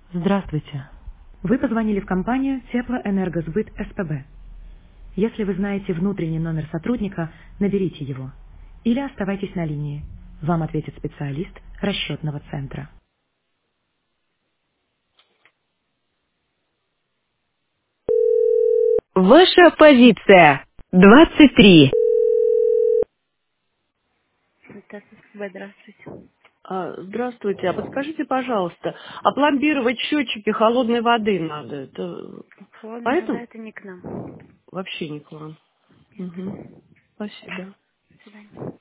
Здравствуйте. Вы позвонили в компанию Теплоэнергосбыт СПБ. Если вы знаете внутренний номер сотрудника, наберите его. Или оставайтесь на линии. Вам ответит специалист расчетного центра. Ваша позиция. 23. Это ССБ, здравствуйте. Здравствуйте. А подскажите, пожалуйста, опломбировать счетчики холодной воды надо. Это Холодная вода поэтому это не к нам. вообще не к вам. Нет. Мгм. Спасибо. До свидания.